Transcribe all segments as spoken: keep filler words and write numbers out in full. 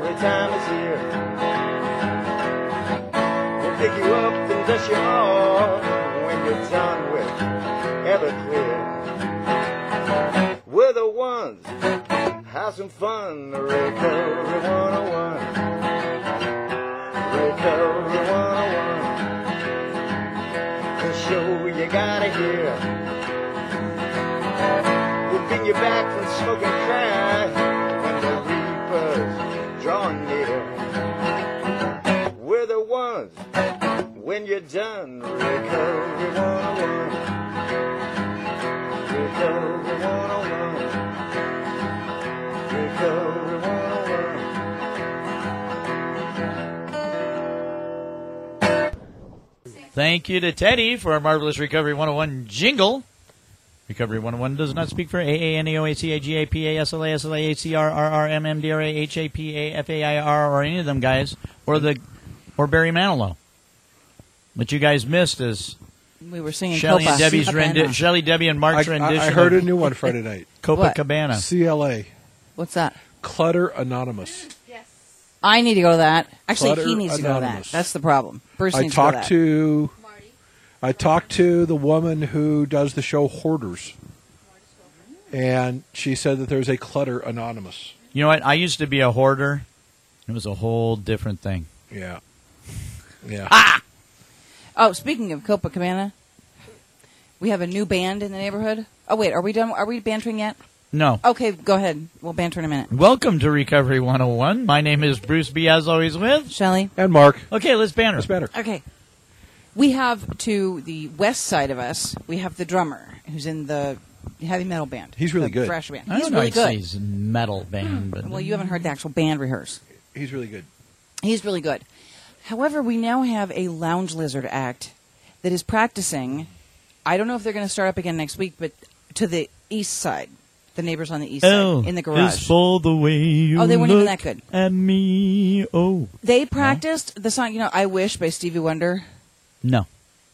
every time it's here. We'll pick you up and dust you off when you're done with Everclear. We're the ones, have some fun, Recovery one oh one. Recovery one oh one. The show you gotta hear. We'll bring you back from smoking crack when the reaper's drawing near. We're the ones, when you're done, Recovery one oh one. Recovery one oh one. Recovery one oh one. Thank you to Teddy for our marvelous Recovery one oh one jingle. Recovery one oh one does not speak for A A N E O A C A G A P A S L A S L A H C R R R M M D R A H A P A F A I R or any of them guys, or the or Barry Manilow. What you guys missed is we were singing Shelley Copa. and Debbie's rendi- Shelley, Debbie, and Mark's I, rendition. I, I heard of a new one Friday night. Copacabana. C L A. What's that? Clutter Anonymous. I need to go to that. Actually, Clutter he needs to go to that. Anonymous. That's the problem. Bruce I needs to go to talked that. to I talked to the woman who does the show Hoarders, and she said that there's a Clutter Anonymous. You know what? I used to be a hoarder. It was a whole different thing. Yeah. Yeah. Ah! Oh, speaking of Copacabana, we have a new band in the neighborhood. Oh, wait, are we done? Are we bantering yet? No. Okay, go ahead. We'll banter in a minute. Welcome to Recovery one oh one. My name is Bruce B, as always, with Shelley. And Mark. Okay, let's banter. Let's banter. Okay. We have to the west side of us, we have the drummer who's in the heavy metal band. He's really the good. Thrash band. I He's don't know really I'd good. say he's a metal band, but Well, you haven't heard the actual band rehearse. He's really good. He's really good. However, we now have a Lounge Lizard act that is practicing. I don't know if they're going to start up again next week, but to the east side. The neighbors on the east L side in the garage. is for the way you Oh, they weren't even look that good. at me. Oh. They practiced the song, you know, I Wish by Stevie Wonder. No.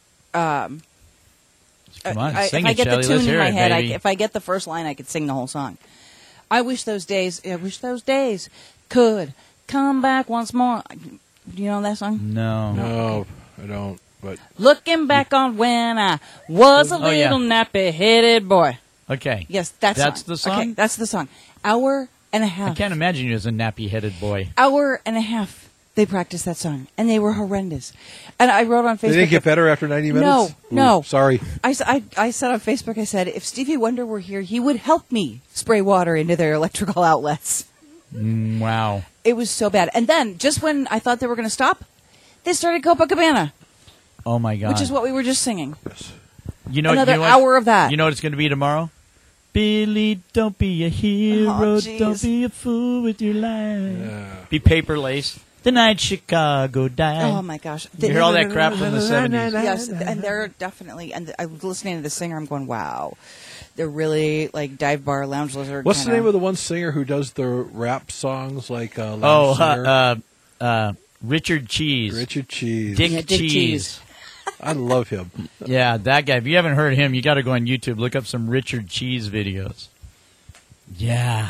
Um, Come on, I, sing if I it, get Shelley. the Let's tune in hear my it, head, I, baby. if I get the first line, I could sing the whole song. I wish those days, I wish those days could come back once more. Do you know that song? No. No, I don't. But Looking back on when I was a Oh, little yeah. nappy-headed boy. Okay. Yes, that's That's song. the song? Okay, that's the song. Hour and a I half. can't imagine you as a nappy-headed boy. Hour and a half. They practiced that song, and they were horrendous. And I wrote on Facebook. they didn't get better after ninety minutes? No, Ooh, no. Sorry. I, s- I- I said on Facebook, I said, if Stevie Wonder were here, he would help me spray water into their electrical outlets. Mm, wow. It was so bad. And then, just when I thought they were going to stop, they started Copacabana, Oh, my God. which is what we were just singing. you know, another you know what- hour of that. You know what it's going to be tomorrow? Billy, don't be a hero. Oh, jeez. don't be a fool with your life. Yeah. Be paper lace. The night Chicago died. Oh, my gosh. You hear all that crap from the seventies. Yes, and they're definitely, and I was listening to the singer, I'm going, wow. They're really like dive bar, lounge lizard. What's the kinda. name of the one singer who does the rap songs like uh, Lounge Oh, Singer? uh, uh, uh, Richard Cheese. Richard Cheese. Dick, Yeah, Dick Cheese. Cheese. I love him. Yeah, that guy. If you haven't heard him, you got to go on YouTube. Look up some Richard Cheese videos. Yeah.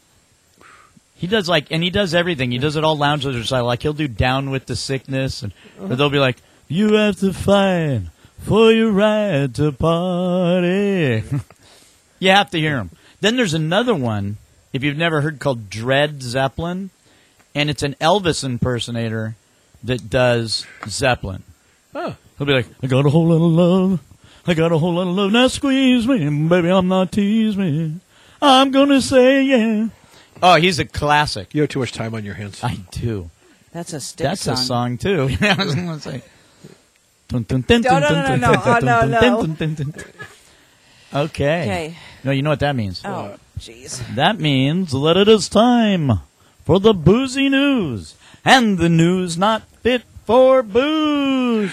He does like, and he does everything. He does it all lounge lizard style. Like he'll do Down with the Sickness, and or they'll be like, "You have to fight for your right to party." You have to hear him. Then there's another one, if you've never heard, called Dread Zeppelin, and it's an Elvis impersonator that does Zeppelin. Oh. He'll be like, "I got a whole lot of love. I got a whole lot of love. Now squeeze me, baby. I'm not tease me. I'm gonna say yeah." Oh, he's a classic. You have too much time on your hands. I do. That's a stick That's song. a song too. I was gonna say. Dun, dun, dun, No, dun, no, no, dun, no, dun, no. dun, Oh, dun, no, dun, no. dun, dun, dun. Okay. Okay. No, you know what that means. Oh, jeez. That means that it is time for the boozy news and the news not fit for booze.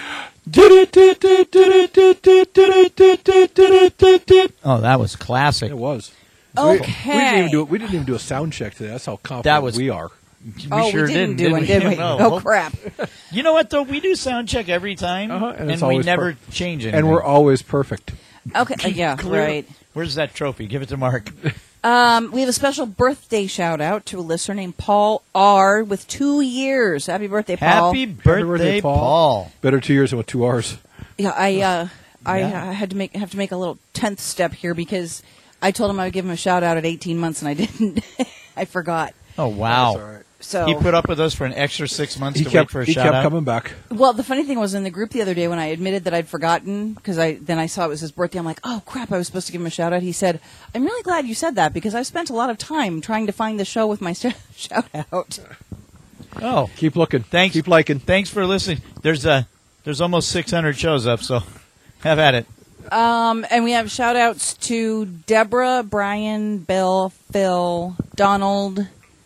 Oh, that was classic. It was. Okay. We, we didn't even do it. We didn't even do a sound check today. That's how confident That was- we are. We Oh, sure we didn't do didn't, one, did did we? No. Oh, crap. You know what, though? We do sound check every time, Uh-huh, and and, it's we always never per- change it. And we're always perfect. Okay, uh, yeah, Clear- right. Where's that trophy? Give it to Mark. Um, we have a special birthday shout out to a listener named Paul R. with two years. Happy birthday, Paul! Happy birthday, Paul. Paul. Better two years than with two R's. Yeah, I uh, I Yeah. uh, had to make have to make a little tenth step here because I told him I would give him a shout out at eighteen months and I didn't. I forgot. Oh, wow. That's all right. So He put up with us for an extra six months He to kept wait for a he shout kept out. coming back. Well, the funny thing was in the group the other day when I admitted that I'd forgotten because I then I saw it was his birthday. I'm like, oh crap! I was supposed to give him a shout out. He said, "I'm really glad you said that because I've spent a lot of time trying to find the show with my sh- shout out." Oh, Keep looking. thanks. Keep liking. Thanks for listening. There's a there's almost six hundred shows up, so have at it. Um, and we have shout outs to Deborah, Brian, Bill, Phil, Donald,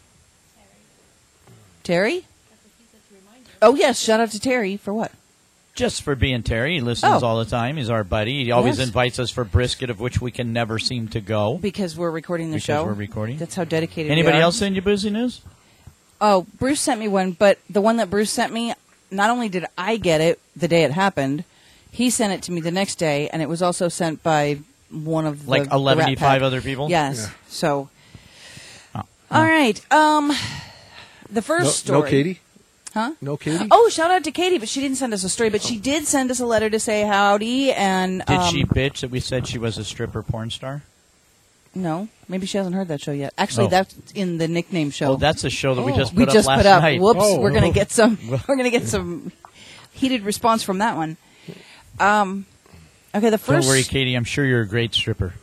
Terry. Oh yes, shout out to Terry for what? Just for being Terry. He listens Oh. all the time. He's our buddy. He always Yes. invites us for brisket, of which we can never seem to go. Because we're recording the Because show. we're recording. That's how dedicated. Anybody we are. else send you boozy news? Oh, Bruce sent me one, but the one that Bruce sent me, not only did I get it the day it happened, he sent it to me the next day, and it was also sent by one of the Like the eleven Rat five Pack. other people? Yes. Yeah. So, Oh. all right. Um, the first No, story. no Katie? Huh? No Katie? Oh, shout out to Katie, but she didn't send us a story, but she did send us a letter to say howdy, and Did um, she bitch that we said she was a stripper porn star? No, maybe she hasn't heard that show yet. Actually, Oh. that's in the nickname show. Oh, that's a show that we Oh. just put we up just last put up. night. Whoops, Oh. we're gonna get some. We're gonna get some heated response from that one. Um, okay, the Don't first. worry, Katie. I'm sure you're a great stripper.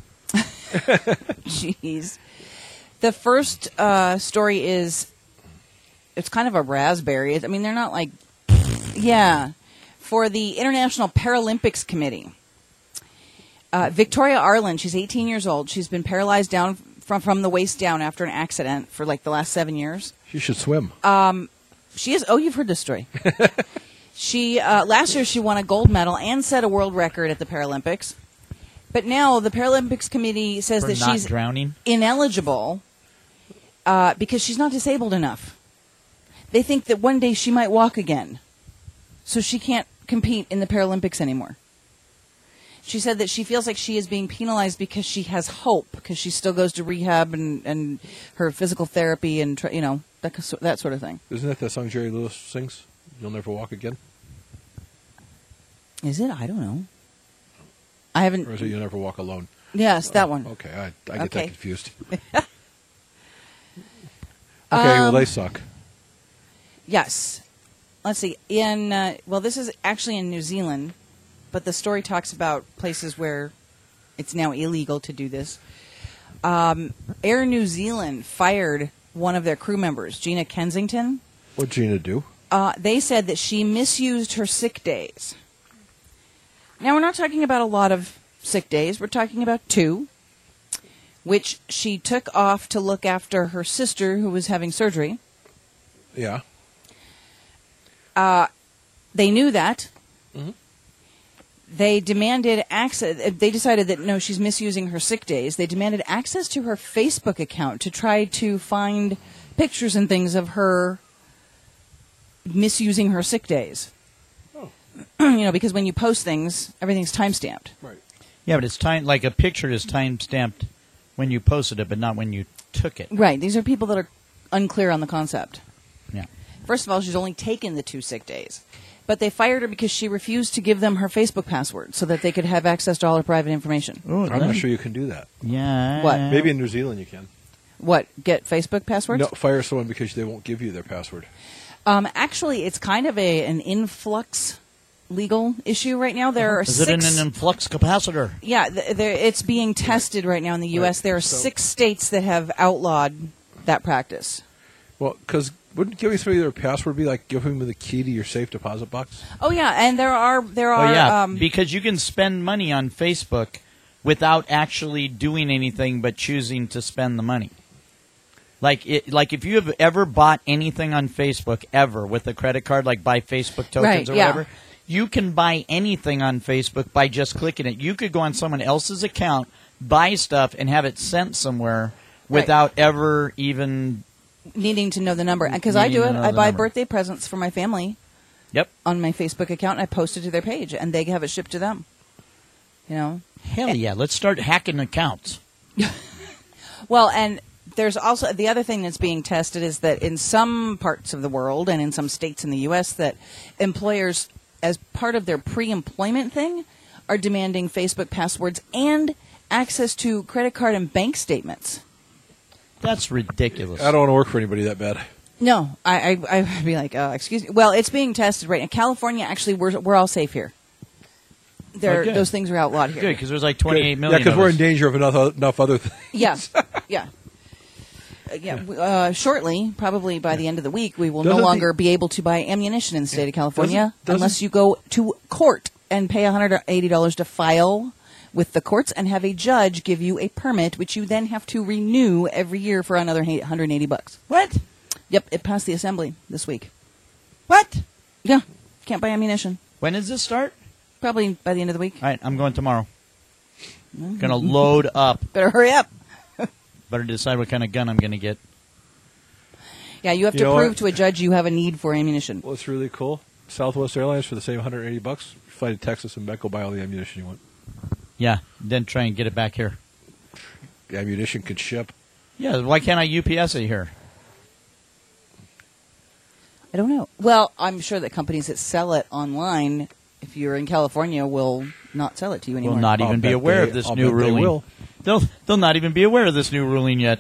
Jeez, the first uh, story is. It's kind of a raspberry. I mean, they're not like. Yeah, for the International Paralympics Committee. Uh, Victoria Arlen, she's eighteen years old. She's been paralyzed down from from the waist down after an accident for like the last seven years. She should swim. She is. Oh, you've heard this story. she uh, last year she won a gold medal and set a world record at the Paralympics. But now the Paralympics committee says For that not she's drowning. ineligible uh, because she's not disabled enough. They think that one day she might walk again, so she can't compete in the Paralympics anymore. She said that she feels like she is being penalized because she has hope, because she still goes to rehab and, and her physical therapy and tr- you know that that sort of thing. Isn't that the song Jerry Lewis sings? You'll never walk again? Is it? I don't know. I haven't. Or is it You'll Never Walk Alone? Yes, that one. Okay, I, I get Okay. that confused. okay, well, Um, they suck. Yes. Let's see. In uh, well, this is actually in New Zealand, but the story talks about places where it's now illegal to do this. Um, Air New Zealand fired one of their crew members, Gina Kensington. What'd Gina do? Uh, they said that she misused her sick days. Now, we're not talking about a lot of sick days. We're talking about two, which she took off to look after her sister who was having surgery. Yeah. They knew that. Mhm. They demanded access. They decided that no, she's misusing her sick days. They demanded access to her Facebook account to try to find pictures and things of her misusing her sick days. Oh. You know, because when you post things, everything's time stamped. Right. Yeah, but it's time like a picture is time stamped when you posted it, but not when you took it. Right. These are people that are unclear on the concept. Yeah. First of all, she's only taken the two sick days. But they fired her because she refused to give them her Facebook password so that they could have access to all her private information. Ooh, I'm not sure you can do that. Yeah. What? Maybe in New Zealand you can. What? Get Facebook passwords? No, fire someone because they won't give you their password. Um, actually, it's kind of a an influx legal issue right now. There are Is six. it in an influx capacitor? yeah, th- there, it's being tested right now in the U S. Right. There are So- six states that have outlawed that practice. Well, because wouldn't giving somebody their password be like giving them the key to your safe deposit box? Oh yeah, and there are there are Oh yeah, um, because you can spend money on Facebook without actually doing anything but choosing to spend the money. Like it, like if you have ever bought anything on Facebook ever with a credit card, like buy Facebook tokens Right, or yeah. whatever, you can buy anything on Facebook by just clicking it. You could go on someone else's account, buy stuff, and have it sent somewhere Right. without ever even. needing to know the number because I do Needing it. to know I the buy number. birthday presents for my family Yep. on my Facebook account, and I post it to their page, and they have it shipped to them. You know. Hell yeah! Let's start hacking accounts. Well, and there's also the other thing that's being tested is that in some parts of the world and in some states in the U S that employers, as part of their pre-employment thing, are demanding Facebook passwords and access to credit card and bank statements. That's ridiculous. I don't want to work for anybody that bad. No, I, I, I'd be like, uh, excuse me. Well, it's being tested right now. California, actually, we're we're all safe here. There, Oh, good. those things are outlawed here. Good, because there's like twenty-eight million. Yeah, because of we're us. in danger of enough, enough other things. Yeah, yeah. Uh, yeah, w- uh, shortly, probably by the end of the week, we will Doesn't no the- longer be able to buy ammunition in the state of California Doesn't- doesn't- unless you go to court and pay one hundred eighty dollars to file with the courts and have a judge give you a permit, which you then have to renew every year for another one hundred eighty bucks. What? Yep, it passed the assembly this week. What? Yeah, can't buy ammunition. When does this start? Probably by the end of the week. All right, I'm going tomorrow. Going to load up. Better hurry up. Better decide what kind of gun I'm going to get. Yeah, you have You to know prove what? to a judge you have a need for ammunition. What's really cool? Southwest Airlines for the same one hundred eighty bucks. Fly to Texas and back, go buy all the ammunition you want. Yeah, then try and get it back here. The ammunition could ship. Yeah, why can't I U P S it here? I don't know. Well, I'm sure that companies that sell it online, if you're in California, will not sell it to you anymore. Will not I'll even be bet aware they- of this I'll new bet they ruling. will. They'll they'll not even be aware of this new ruling yet.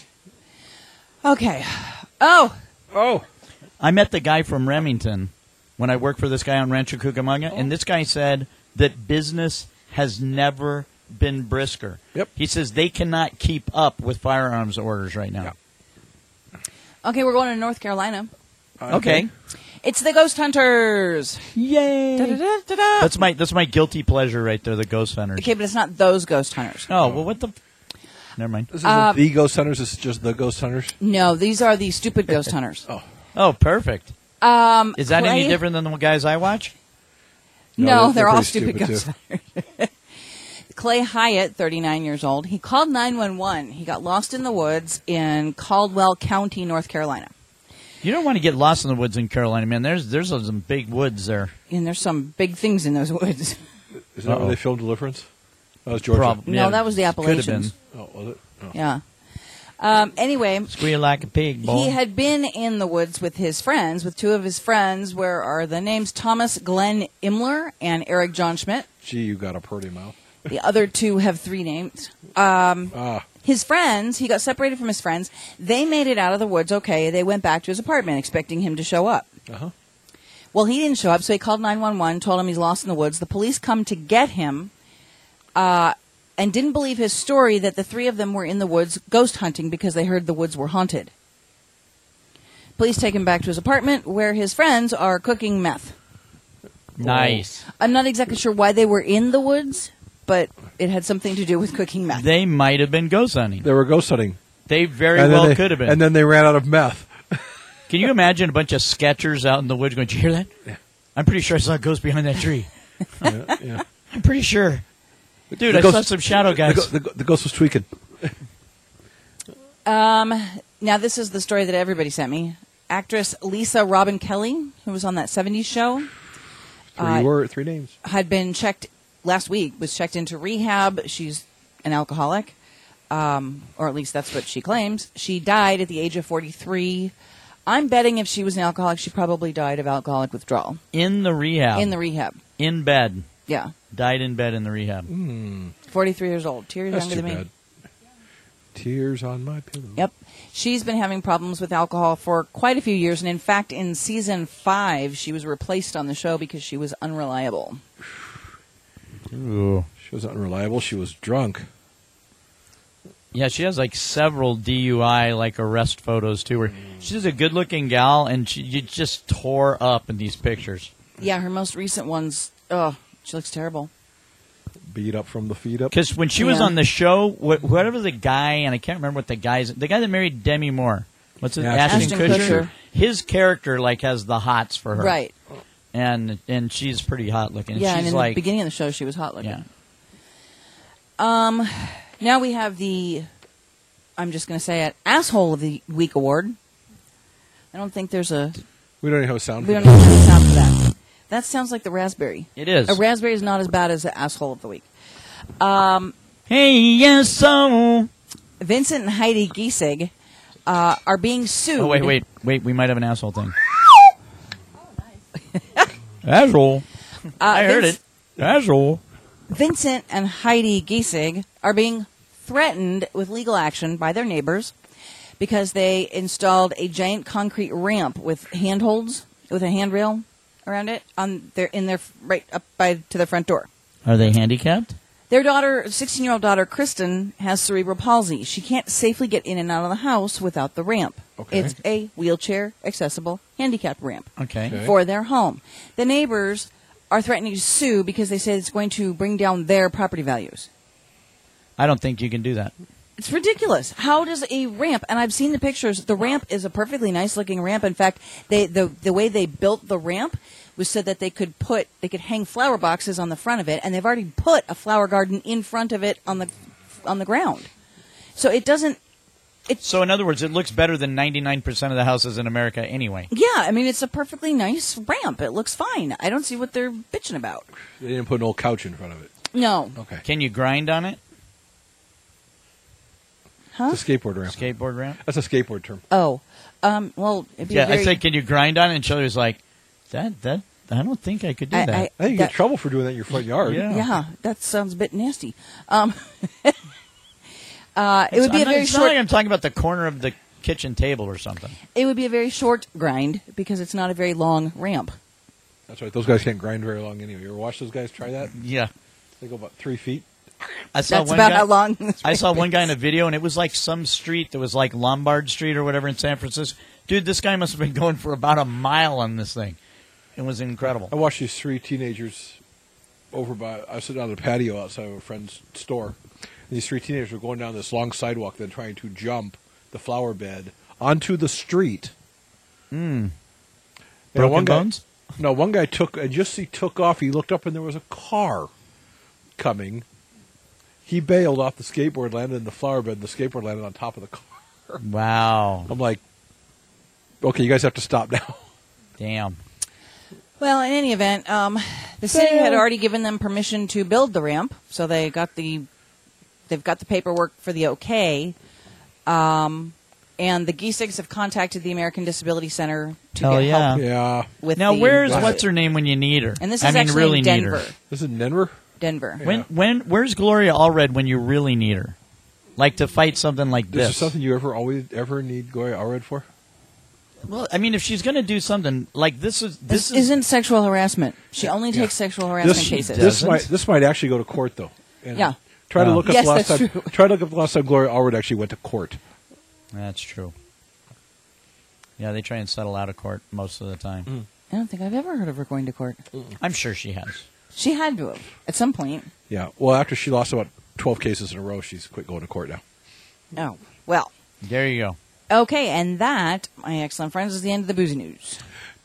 Okay. Oh, Oh, I met the guy from Remington when I worked for this guy on Rancho Cucamonga, and this guy said that business has never been brisker. Yep. He says they cannot keep up with firearms orders right now. okay. We're going to North Carolina. Okay. It's the Ghost Hunters. Yay. Da-da-da-da-da. That's my that's my guilty pleasure right there, the ghost hunters. Okay, but it's not those Ghost Hunters. Oh, well, what the... Never mind. this isn't Uh, the Ghost Hunters. This is just the Ghost Hunters. No, these are the stupid Ghost Hunters. Oh, Oh, perfect. Um, Is that Clay- any different than the guys I watch? No, No, they're, they're all pretty stupid, stupid, Ghost Hunters. Clay Hyatt, thirty-nine years old, he called nine one one. He got lost in the woods in Caldwell County, North Carolina. You don't want to get lost in the woods in Carolina, man. There's there's some big woods there. And there's some big things in those woods. is that Uh-oh. where they filmed Deliverance? That was Georgia. Prob- No, yeah, that was the could have been. Appalachians. Oh, was it? Oh. Yeah. Um, anyway, Squeal like a pig, boy. he had been in the woods with his friends, with two of his friends. Where are the names? Thomas Glenn Imler and Eric John Schmidt. Gee, you got a pretty mouth. The other two have three names. Um, Ah, his friends, he got separated from his friends. They made it out of the woods okay. They went back to his apartment expecting him to show up. uh-huh. Well, he didn't show up, so he called nine one one, told him he's lost in the woods. The police come to get him uh, and didn't believe his story that the three of them were in the woods ghost hunting because they heard the woods were haunted. Police take him back to his apartment where his friends are cooking meth. Nice. I'm not exactly sure why they were in the woods, but it had something to do with cooking meth. They might have been ghost hunting. They were ghost hunting. They very And then well they- could have been. And then they ran out of meth. Can you imagine a bunch of sketchers out in the woods going, "Did you hear that? Yeah. I'm pretty sure I saw a ghost behind that tree. yeah, yeah. I'm pretty sure. Dude, The I ghost- saw some shadow The, guys." go- the, go- the ghost was tweaking. Um, now this is the story that everybody sent me. Actress Lisa Robin Kelly, who was on that seventies show, Three Uh, word, three names. had been checked last week, was checked into rehab. She's an alcoholic, um, or at least that's what she claims. She died at the age of forty-three. I'm betting if she was an alcoholic, she probably died of alcoholic withdrawal in the rehab. in the rehab. in bed. Yeah, Died in bed in the rehab. forty-three years old. Two years That's younger too than me. bad. Tears on my pillow. Yep. She's been having problems with alcohol for quite a few years, and in fact, in season five, she was replaced on the show because she was unreliable. Ooh. She was unreliable. She was drunk. Yeah, she has like several D U I like arrest photos too. Where she's a good-looking gal, and she you just tore up in these pictures. Yeah, her most recent ones, oh, she looks terrible. Beat up from the feet up. Because when she was Yeah. on the show, wh- whatever the guy, and I can't remember what the guy's, the guy that married Demi Moore, what's it, Yeah, Ashton, Ashton Kutcher? Kutcher. His character like has the hots for her, Right. And and she's pretty hot looking. Yeah, and she's in like, the beginning of the show, she was hot looking. yeah, Um, now we have the, I'm just going to say it, Asshole of the Week award. I don't think there's a, We don't even have a sound. we for don't that. know how to sound for that. That sounds like the raspberry. it is. A raspberry is not as bad as the Asshole of the Week. Um, Hey, yes, so Vincent and Heidi Giesig uh, are being sued. Oh, wait, wait, wait. We might have an asshole thing. Asshole. Uh, I heard Vince- it. Asshole. Vincent and Heidi Giesig are being threatened with legal action by their neighbors because they installed a giant concrete ramp with handholds, with a handrail around it, on their in their right up by to their front door. Are they handicapped? Their daughter, sixteen-year-old daughter Kristen, has cerebral palsy. She can't safely get in and out of the house without the ramp. Okay. It's a wheelchair-accessible handicap ramp Okay. Okay. for their home. The neighbors are threatening to sue because they say it's going to bring down their property values. I don't think you can do that. It's ridiculous. How does a ramp, and I've seen the pictures, the ramp is a perfectly nice-looking ramp. In fact, they the the way they built the ramp was so that they could put, they could hang flower boxes on the front of it, and they've already put a flower garden in front of it on the on the ground. So it doesn't, it's, So, in other words, it looks better than ninety-nine percent of the houses in America anyway. yeah, I mean, it's a perfectly nice ramp. It looks fine. I don't see what they're bitching about. They didn't put an old couch in front of it. No. Okay. Can you grind on it? Huh? It's a skateboard ramp. Skateboard ramp? That's a skateboard term. Oh. Um, well, it'd be Yeah, a very, I said, can you grind on it? And Shelley was like, that, that, I don't think I could do I- that. I- I think you that- get trouble for doing that in your front yard. Yeah. Yeah, that sounds a bit nasty. Um, uh, it would be I'm a not- very it's short. not like I'm talking about the corner of the kitchen table or something. It would be a very short grind because it's not a very long ramp. That's right. Those guys can't grind very long anyway. You ever watch those guys try that? Yeah. They go about three feet. I saw That's one about guy, how long. this I saw ramp one guy in is. a video, and it was like some street that was like Lombard Street or whatever in San Francisco. Dude, this guy must have been going for about a mile on this thing. It was incredible. I watched these three teenagers over by. I was sitting on the patio outside of a friend's store. And these three teenagers were going down this long sidewalk, then trying to jump the flower bed onto the street. Mm. And Broken one guy, bones? No, one guy took, and just as he took off, he looked up and there was a car coming. He bailed off the skateboard, landed in the flower bed, and the skateboard landed on top of the car. Wow. I'm like, okay, you guys have to stop now. Damn. Well, in any event, um, the city had already given them permission to build the ramp, so they got the they've got the paperwork for the okay. Um, and the Giesigs have contacted the American Disability Center to Hell get yeah. help Yeah. with Now, the where's budget. what's her name when you need her? And this I is mean, actually really in need Denver. her. This is in Denver? Denver. When, when, where's Gloria Allred when you really need her? Like to fight something like This this. is something you ever always ever need Gloria Allred for? Well, I mean, if she's going to do something like this, is this, This is isn't sexual harassment. She only Yeah. takes sexual harassment This, cases. this Doesn't? might this might actually go to court though. And Yeah. Try to Oh. look up Yes, the last that's time. true. Try to look up the last time Gloria Allred actually went to court. That's true. Yeah, they try and settle out of court most of the time. I don't think I've ever heard of her going to court. I'm sure she has. She had to have at some point. Yeah. Well, after she lost about twelve cases in a row, she's quit going to court now. Oh, well. There you go. Okay, and that, my excellent friends, is the end of the boozy news.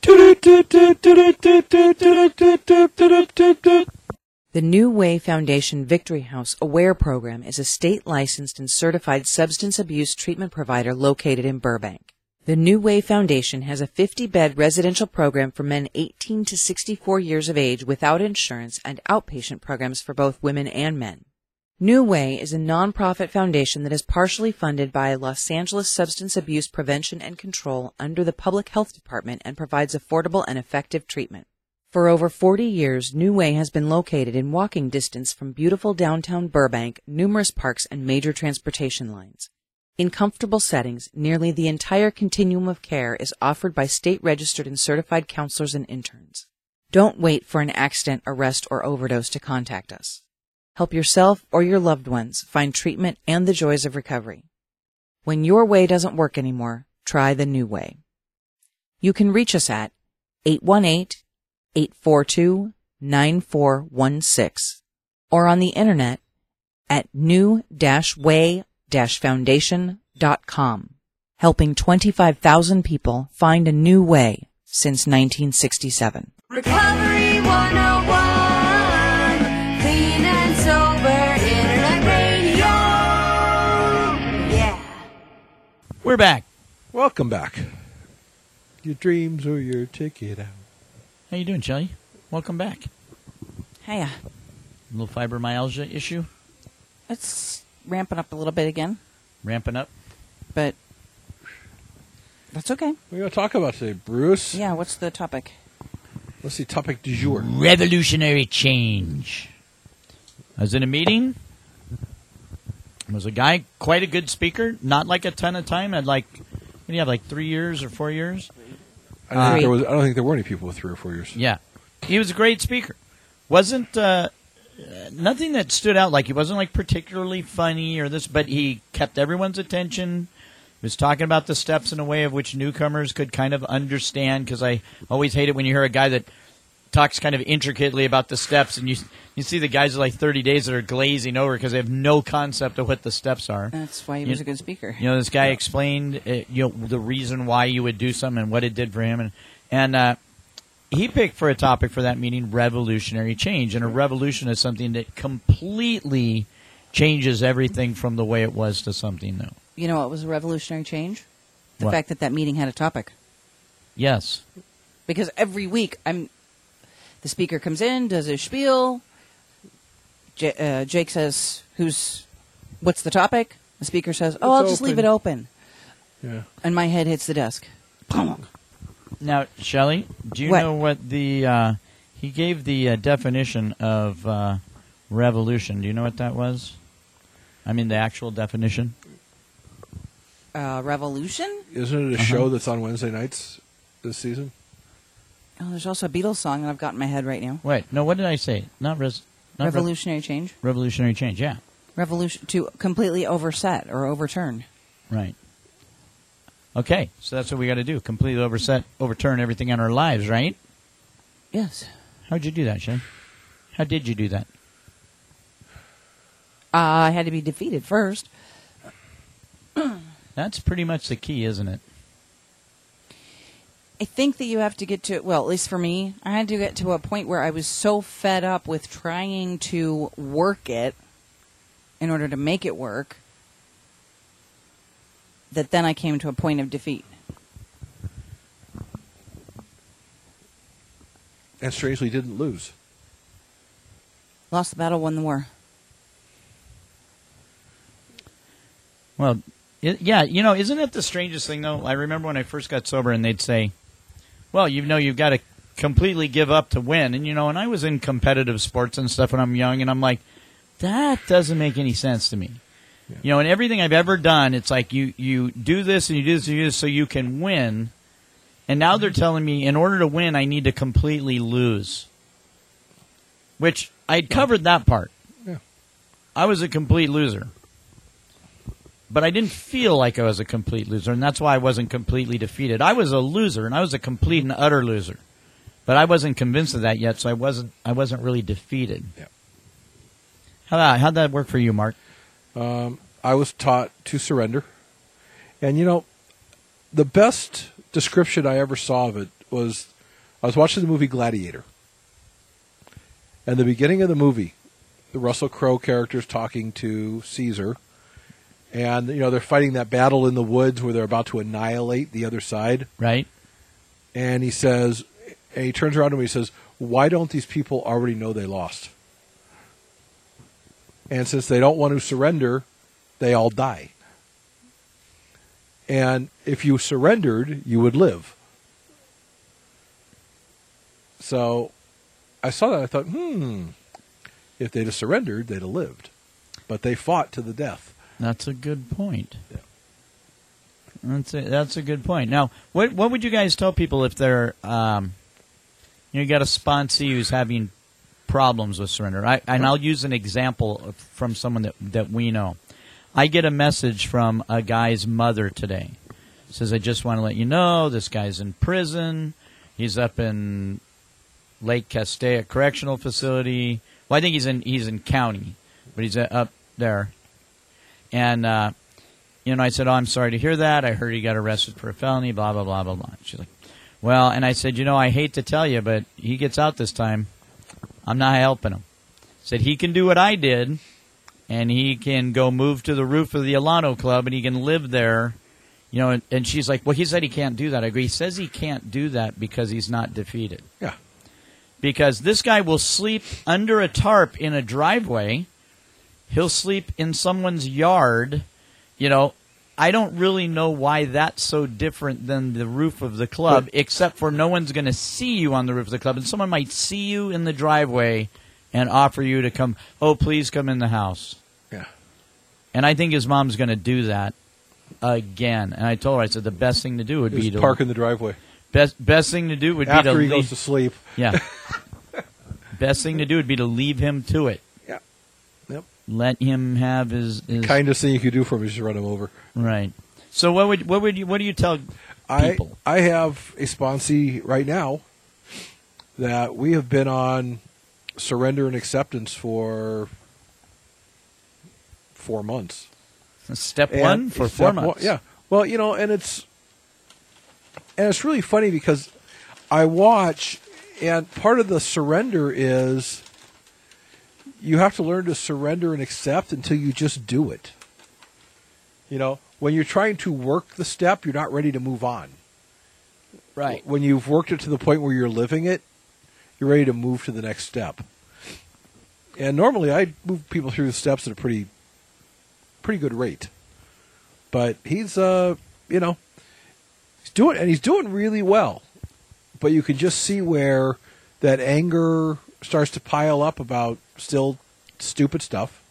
The New Way Foundation Victory House Aware Program is a state-licensed and certified substance abuse treatment provider located in Burbank. The New Way Foundation has a fifty-bed residential program for men eighteen to sixty-four years of age without insurance and outpatient programs for both women and men. New Way is a nonprofit foundation that is partially funded by Los Angeles Substance Abuse Prevention and Control under the Public Health Department and provides affordable and effective treatment. For over forty years, New Way has been located in walking distance from beautiful downtown Burbank, numerous parks, and major transportation lines. In comfortable settings, nearly the entire continuum of care is offered by state-registered and certified counselors and interns. Don't wait for an accident, arrest, or overdose to contact us. Help yourself or your loved ones find treatment and the joys of recovery. When your way doesn't work anymore, try the New Way. You can reach us at eight one eight, eight four two, nine four one six or on the internet at new way foundation dot com, helping twenty-five thousand people find a new way since nineteen sixty-seven. Recovery one oh one, clean and sober internet radio. Yeah. We're back. Welcome back. Your dreams or your ticket out. How you doing, Shelly? Welcome back. Hey, uh, A little fibromyalgia issue? it's ramping up a little bit again. Ramping up. but that's okay. What are you going to talk about today, Bruce? Yeah, what's the topic? What's the topic du jour? Revolutionary change. I was in a meeting. There was a guy, quite a good speaker, not like a ton of time. Had like, what do you have, like three years or four years? I don't, think Three. there was, I don't think there were any people with three or four years. Yeah. He was a great speaker. Wasn't, uh, nothing that stood out. Like, he wasn't like particularly funny or this, but he kept everyone's attention. He was talking about the steps in a way of which newcomers could kind of understand, because I always hate it when you hear a guy that talks kind of intricately about the steps, and you you see the guys of like thirty days that are glazing over because they have no concept of what the steps are. That's why he You- was a good speaker. You know, this guy explained uh, you know the reason why you would do something and what it did for him, and and uh, he picked for a topic for that meeting revolutionary change, and a revolution is something that completely changes everything from the way it was to something new. You know what was a revolutionary change? The What? fact that that meeting had a topic. Yes, Because every week, I'm the speaker comes in, does his spiel. J- uh, Jake says, "Who's? What's the topic?" The speaker says, "Oh, I'll It's just leave open." it open." Yeah. And my head hits the desk. Now, Shelley, do you What? know what the uh, he gave the uh, definition of uh, revolution? Do you know what that was? I mean, the actual definition. Uh, revolution? Isn't it a Uh-huh. show that's on Wednesday nights this season? Oh, there's also a Beatles song that I've got in my head right now. Wait, no. What did I say? Not res. Not rev- Revolutionary change. revolutionary change. Yeah, Revolution to completely overset or overturn. right. Okay, so that's what we got to do: completely overset, overturn everything in our lives, right? Yes. How'd you do that, Shane? How did you do that? Uh, I had to be defeated first. That's pretty much the key, isn't it? I think that you have to get to, well, at least for me, I had to get to a point where I was so fed up with trying to work it in order to make it work that then I came to a point of defeat. And strangely didn't lose. Lost the battle, won the war. Well, it, yeah, you know, isn't it the strangest thing, though? I remember when I first got sober and they'd say, well, you know, you've got to completely give up to win. And, you know, and I was in competitive sports and stuff when I'm young, and I'm like, that doesn't make any sense to me. Yeah. You know, and everything I've ever done, it's like you, you do this and you do this and you do this so you can win. And now they're telling me in order to win, I need to completely lose. Which I'd covered that part. Yeah. I was a complete loser. But I didn't feel like I was a complete loser, and that's why I wasn't completely defeated. I was a loser, and I was a complete and utter loser. But I wasn't convinced of that yet, so I wasn't I wasn't really defeated. Yeah. How that, how'd that work for you, Mark? Um, I was taught to surrender. And, you know, the best description I ever saw of it was I was watching the movie Gladiator. And the beginning of the movie, the Russell Crowe character's talking to Caesar. And, you know, they're fighting that battle in the woods where they're about to annihilate the other side. Right? And he says, and he turns around to me and he says, why don't these people already know they lost? And since they don't want to surrender, they all die. And if you surrendered, you would live. So I saw that. I thought, hmm, if they'd have surrendered, they'd have lived. But they fought to the death. That's a good point. Yeah. That's a, that's a good point. Now, what what would you guys tell people if they're, um, you know, you got a sponsee who's having problems with surrender? I, and I'll use an example of- from someone that, that we know. I get a message from a guy's mother today. It says, I just want to let you know this guy's in prison. He's up in Lake Castella Correctional Facility. Well, I think he's in he's in county, but he's uh, up there. And, uh, you know, I said, oh, I'm sorry to hear that. I heard he got arrested for a felony, blah, blah, blah, blah, blah. She's like, well, and I said, you know, I hate to tell you, but he gets out this time. I'm not helping him. Said he can do what I did, and he can go move to the roof of the Alano Club, and he can live there. You know, and, and she's like, well, he said he can't do that. I agree. He says he can't do that because he's not defeated. Yeah. Because this guy will sleep under a tarp in a driveway. He'll sleep in someone's yard, you know, I don't really know why that's so different than the roof of the club, But- except for no one's going to see you on the roof of the club, and someone might see you in the driveway and offer you to come, oh, please come in the house. Yeah. And I think his mom's going to do that again. And I told her, I said, the best thing to do would be Just to park in the driveway best best thing to do would after be he to goes leave, to sleep. yeah. Best thing to do would be to leave him to it. Yeah. Yep. Let him have his, his Kindest thing you could do for him is just run him over. right. So what would what would you what do you tell I people? I have a sponsee right now that we have been on surrender and acceptance for four months. Step And one for step four one- months. yeah. Well, you know, and it's and it's really funny because I watch, and part of the surrender is you have to learn to surrender and accept until you just do it. You know, when you're trying to work the step, you're not ready to move on. Right. When you've worked it to the point where you're living it, you're ready to move to the next step. And normally I move people through the steps at a pretty pretty good rate. But he's uh, you know, he's doing and he's doing really well. But you can just see where that anger starts to pile up about still stupid stuff.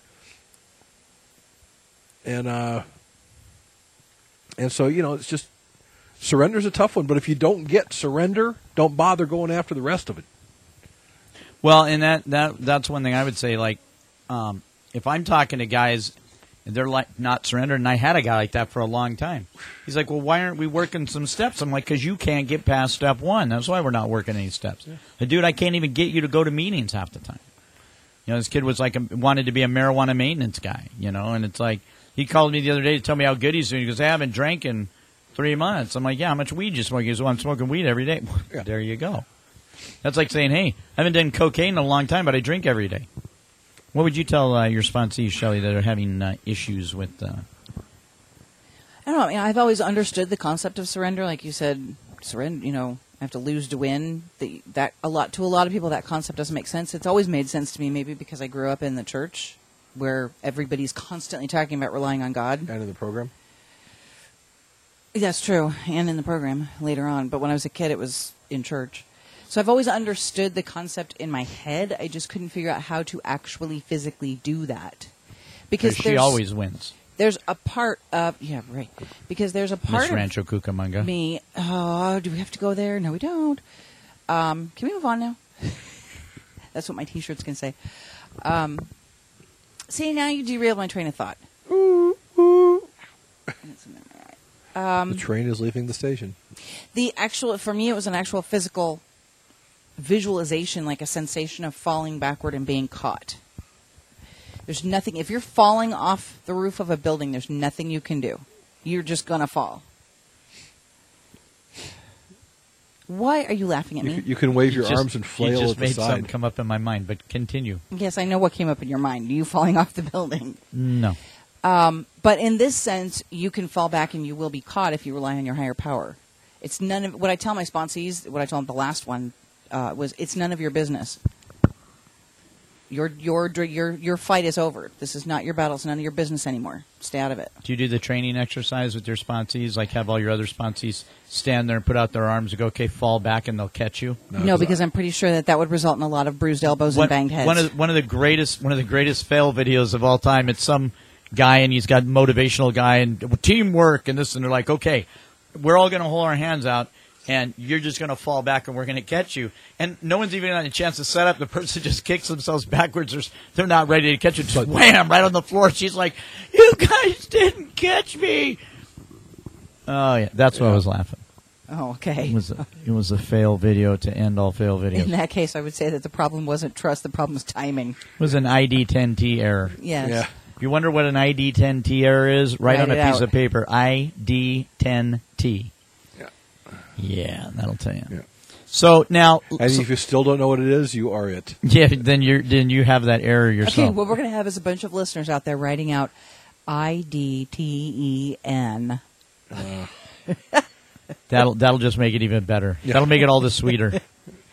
And uh and so, you know, it's just surrender's a tough one, but if you don't get surrender, don't bother going after the rest of it. Well, and that, that that's one thing I would say. Like, um, if I'm talking to guys, and they're like not surrendering, and I had a guy like that for a long time. He's like, "Well, why aren't we working some steps?" I'm like, "Because you can't get past step one. That's why we're not working any steps." Yeah. Like, dude, I can't even get you to go to meetings half the time. You know, this kid was like a, wanted to be a marijuana maintenance guy. You know, and it's like he called me the other day to tell me how good he's doing. He goes, "I haven't drank in three months." I'm like, "Yeah, how much weed you smoke?" He goes, "Well, I'm smoking weed every day." Yeah. There you go. That's like saying, hey, I haven't done cocaine in a long time, but I drink every day. What would you tell uh, your sponsees, Shelley, that are having uh, issues with... Uh... I don't know. I mean, I've always understood the concept of surrender. Like you said, surrender, you know, I have to lose to win. The, that a lot To a lot of people, that concept doesn't make sense. It's always made sense to me, maybe because I grew up in the church where everybody's constantly talking about relying on God. End of the program. That's true, and in the program later on. But when I was a kid, it was in church. So I've always understood the concept in my head. I just couldn't figure out how to actually physically do that. Because she there's, always wins. there's a part of... Yeah, right. Because there's a part Miss Rancho of Cucamonga. me... Oh, do we have to go there? No, we don't. Um, can we move on now? That's what my T-shirt's going to say. Um, see, now you derailed my train of thought. Um, The train is leaving the station. The actual, for me, it was an actual physical visualization, like a sensation of falling backward and being caught. There's nothing, if you're falling off the roof of a building, there's nothing you can do. You're just going to fall. Why are you laughing at You me? can, you can wave You your just- arms and you flail just at the made something side. come up in my mind, but continue. Yes, I know what came up in your mind. You falling off the building. No. Um, but in this sense, you can fall back and you will be caught if you rely on your higher power. It's none of what I tell my sponsees. What I told them the last one uh, was, it's none of your business. Your your your your fight is over. This is not your battle. It's none of your business anymore. Stay out of it. Do you do the training exercise with your sponsees? Like have all your other sponsees stand there and put out their arms and go, okay, fall back and they'll catch you? No, because I'm pretty sure that that would result in a lot of bruised elbows One, and banged heads. one of the, one of the greatest one of the greatest fail videos of all time. It's some guy and he's got motivational guy and teamwork and this and they're like, okay, we're all going to hold our hands out and you're just going to fall back and we're going to catch you. And no one's even had a chance to set up. The person just kicks themselves backwards. Or they're not ready to catch it. Just wham, right on the floor. She's like, you guys didn't catch me. Oh, yeah. That's why I was laughing. oh, okay. It was a, it was a fail video to end all fail videos. In that case, I would say that the problem wasn't trust. The problem was timing. It was an I D ten T error. Yes. Yeah. If you wonder what an I D ten T error is, write, Write on a it piece out. of paper. I D ten T. Yeah. Yeah, that'll tell you. Yeah. So now, And so- if you still don't know what it is, you are it. yeah, then you then you have that error Okay, yourself. what we're going to have is a bunch of listeners out there writing out I D T E N. That'll that'll just make it even better. That'll make it all the sweeter.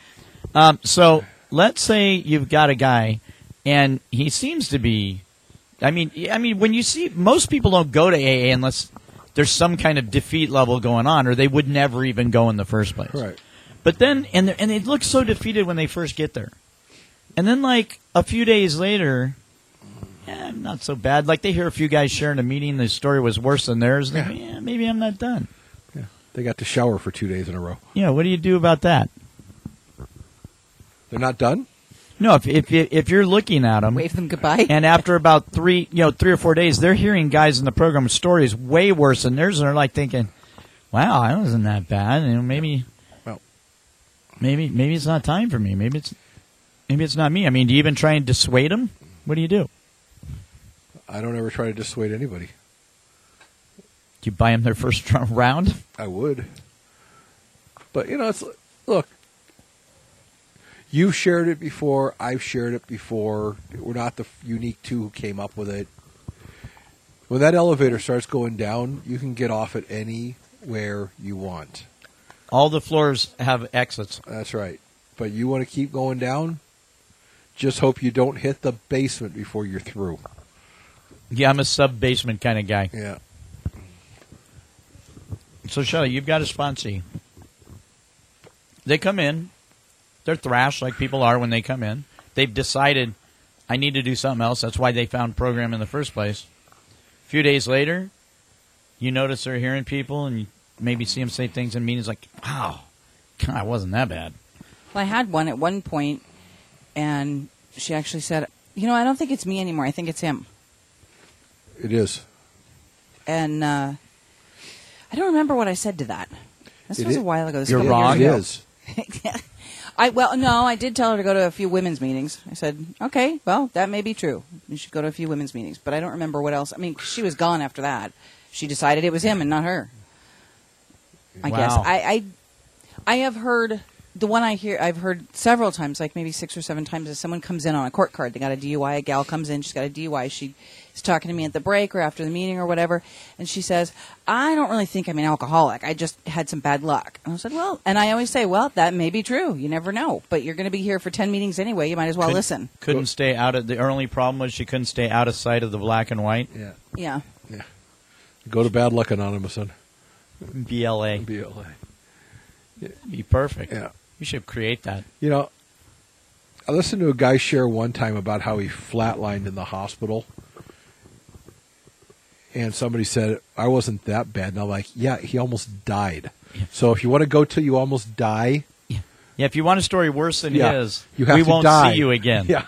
Um, so let's say you've got a guy, and he seems to be I mean, I mean, when you see most people don't go to A A unless there's some kind of defeat level going on, or they would never even go in the first place. Right. But then, and they're- and they look so defeated when they first get there, and then like a few days later, eh, not so bad. Like they hear a few guys sharing a meeting, the story was worse than theirs. And they go, yeah, maybe I'm not done. Yeah. They got to shower for two days in a row. Yeah, what do you do about that? They're not done? No, if if if you're looking at them, Wave them goodbye. and after about three, you know, three or four days, they're hearing guys in the program with stories way worse than theirs, and they're like thinking, "Wow, that wasn't that bad." You know, maybe, Well. maybe, maybe it's not time for me. Maybe it's, maybe it's not me. I mean, do you even try and dissuade them? What do you do? I don't ever try to dissuade anybody. Do you buy them their first round? I would. But, you know, it's look, you've shared it before. I've shared it before. We're not the unique two who came up with it. When that elevator starts going down, you can get off it anywhere you want. All the floors have exits. That's right. But you want to keep going down? Just hope you don't hit the basement before you're through. Yeah, I'm a sub basement kind of guy. Yeah. So, Shelley, you've got a sponsee. They come in. They're thrashed like people are when they come in. They've decided, I need to do something else. That's why they found program in the first place. A few days later, you notice they're hearing people, and you maybe see them say things in meetings like, wow, God, it wasn't that bad. Well, I had one at one point, and she actually said, you know, I don't think it's me anymore. I think it's him. It is. And uh, I don't remember what I said to that. This It was is- a while ago. This You're was a couple wrong. It years ago. is. I well, no, I did tell her to go to a few women's meetings. I said, okay, well, that may be true. You should go to a few women's meetings, but I don't remember what else. I mean, she was gone after that. She decided it was him and not her. I Wow. guess I, I, I have heard the one I hear. I've heard several times, like maybe six or seven times, is someone comes in on a court card. They got a D U I. A gal comes in. She's got a D U I. She is talking to me at the break or after the meeting or whatever, and she says, "I don't really think I'm an alcoholic. I just had some bad luck." And I said, "Well," and I always say, "Well, that may be true. You never know. But you're going to be here for ten meetings anyway. You might as well Couldn't- listen." Couldn't stay out of the only problem was she couldn't stay out of sight of the black and white. Yeah. Yeah. Yeah. Go to Bad Luck Anonymous on B L A. B L A. Be perfect. Yeah. You should create that. You know, I listened to a guy share one time about how he flatlined in the hospital. And somebody said, I wasn't that bad. And I'm like, yeah, he almost died. Yeah. So if you want to go till you almost die, Yeah, if you want a story worse than yeah, his, you have we to won't die. see you again. Yeah.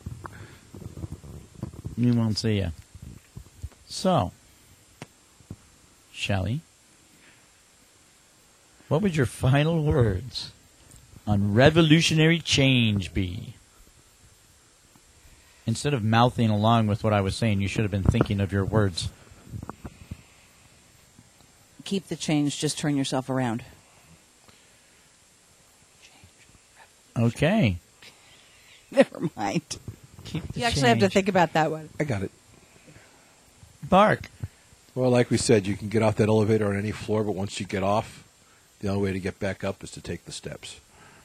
We won't see you. So, Shelley, what would your final words on revolutionary change be? Instead of mouthing along with what I was saying, you should have been thinking of your words. Keep the change. Just turn yourself around. Okay. Never mind. Keep the You actually have to change. think about that one. I got it. Bark. Well, like we said, you can get off that elevator on any floor, but once you get off, the only way to get back up is to take the steps.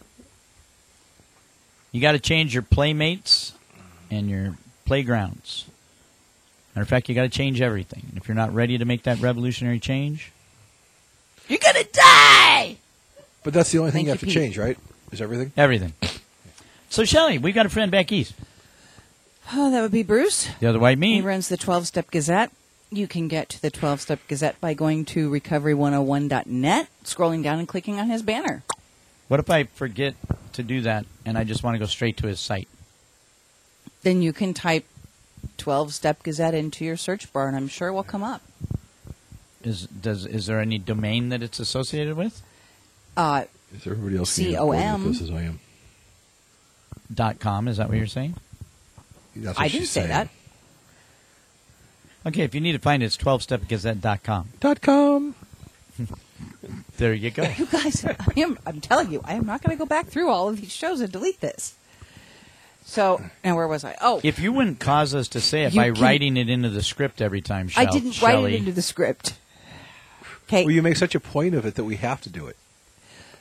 You got to change your playmates and your playgrounds. Matter of fact, you got to change everything. And if you're not ready to make that revolutionary change, you're gonna die. But that's the only thing Thank you have you, to Pete. change, right? Is everything? Everything. So, Shelley, we've got a friend back east. Oh, that would be Bruce. The other white He meat. runs the twelve-Step Gazette. You can get to the twelve-Step Gazette by going to recovery one oh one dot net, scrolling down and clicking on his banner. What if I forget to do that and I just want to go straight to his site? Then you can type twelve-Step Gazette into your search bar, and I'm sure it will come up. Is does is there any domain that it's associated with? Uh, Is everybody else C getting O bored M. with this as I am? Dot com, is that what you're saying? That's what I she's didn't say saying. that. Okay, if you need to find it, it's twelve step gazette dot com. Dot com. There you go. You guys, I am, I'm telling you, I am not going to go back through all of these shows and delete this. So, now where was I? Oh, If you wouldn't cause us to say it You by can- writing it into the script every time, I Shell- didn't Shelley, write it into the script. Okay. Well, you make such a point of it that we have to do it.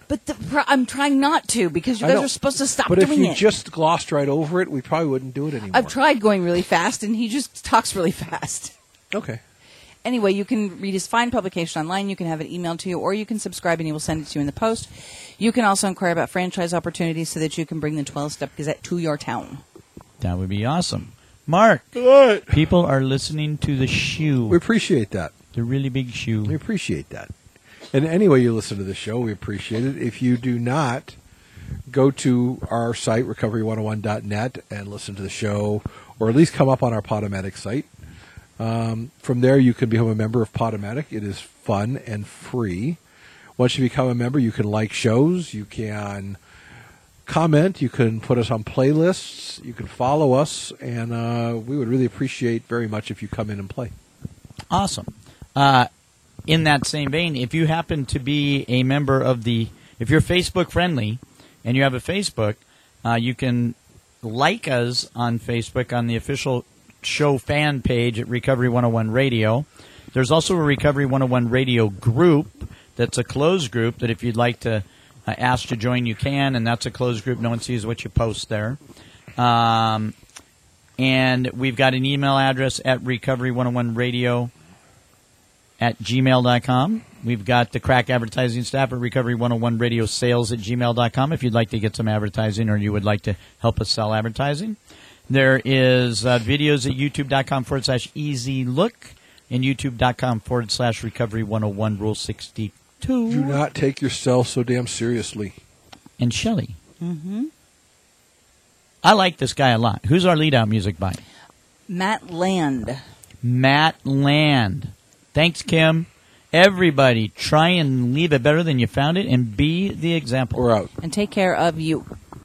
But the, pro- I'm trying not to because you I guys know. are supposed to stop But if doing you it. just glossed right over it, we probably wouldn't do it anymore. I've tried going really fast, and he just talks really fast. Okay. Anyway, you can read his fine publication online. You can have it emailed to you, or you can subscribe and he will send it to you in the post. You can also inquire about franchise opportunities so that you can bring the twelve-Step Gazette to your town. That would be awesome. Mark, Good. people are listening to the shoe. We appreciate that. The really big We shoe. appreciate that. And anyway you listen to the show, we appreciate it. If you do not, go to our site, recovery one oh one dot net, and listen to the show, or at least come up on our Podomatic site. Um, from there, you can become a member of Podomatic. It is fun and free. Once you become a member, you can like shows, you can comment, you can put us on playlists, you can follow us, and uh, we would really appreciate very much if you come in and play. Awesome. Uh, in that same vein, if you happen to be a member of the, if you're Facebook friendly and you have a Facebook, uh, you can like us on Facebook on the official show fan page at Recovery one oh one Radio. There's also a Recovery one oh one Radio group that's a closed group that if you'd like to uh, ask to join, you can, and that's a closed group. No one sees what you post there. Um, and we've got an email address at Recovery one oh one Radio at gmail dot com. We've got the crack advertising staff at Recovery one oh one Radio Sales at gmail dot com if you'd like to get some advertising or you would like to help us sell advertising. There is uh, videos at youtube dot com forward slash easy look and youtube dot com forward slash recovery one oh one rule sixty-two. Do not take yourself so damn seriously. And Shelley. Mm-hmm. I like this guy a lot. Who's our lead out music by? Matt Land. Matt Land. Thanks, Kim. Everybody, try and leave it better than you found it and be the example. We're out. And take care of you.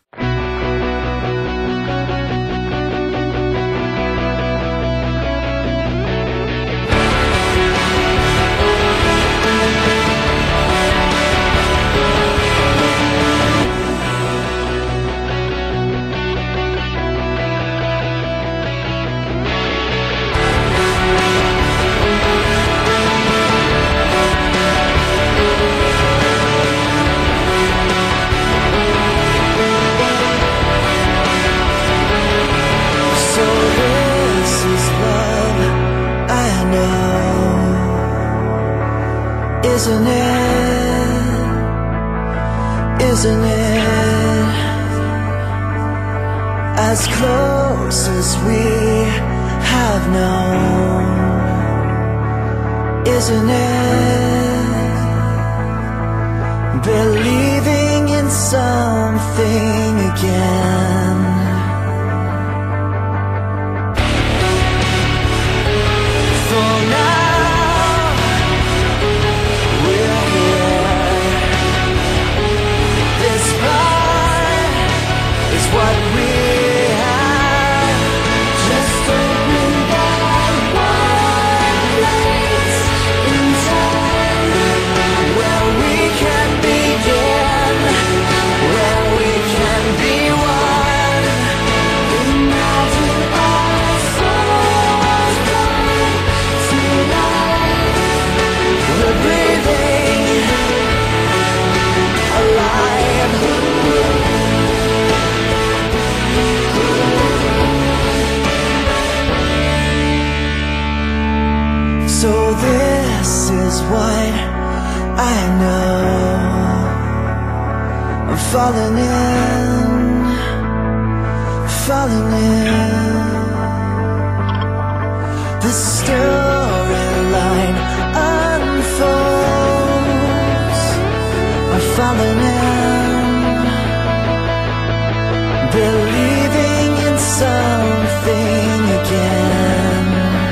Isn't it? Isn't it? As close as we have known. Isn't it? Believing in something again. For now what we have, just open that one place in time where we can begin, where we can be one. Imagine our souls come to life. We're breathing alive. So this is what I know. I'm falling in, falling in. The storyline unfolds. I'm falling in, believing in something again.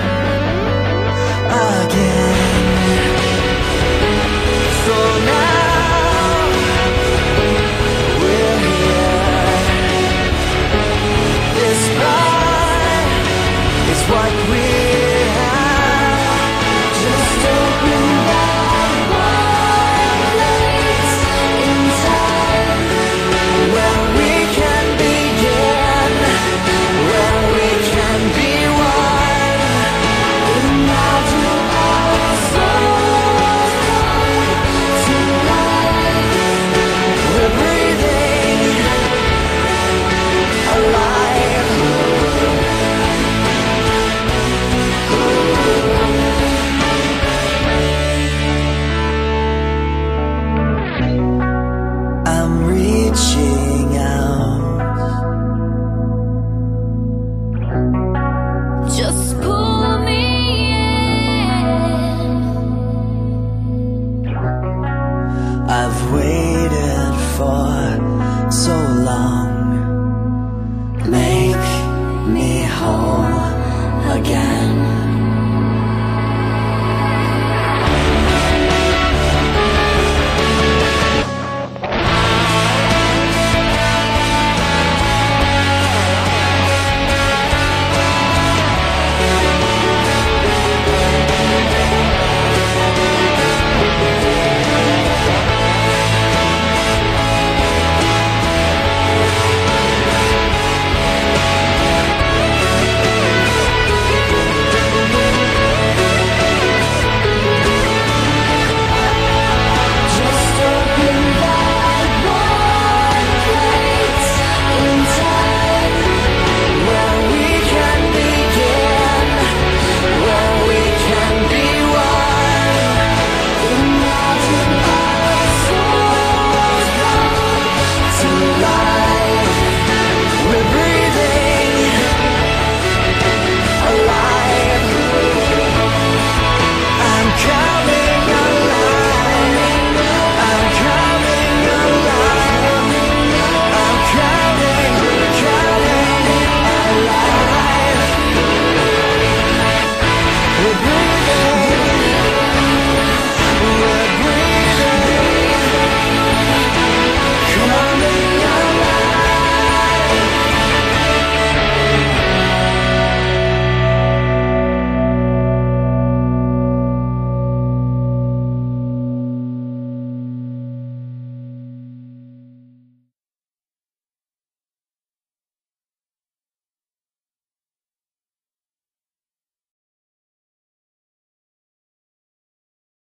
Again. So now we're here. This ride is what we have. Just open that one place in time. itchy.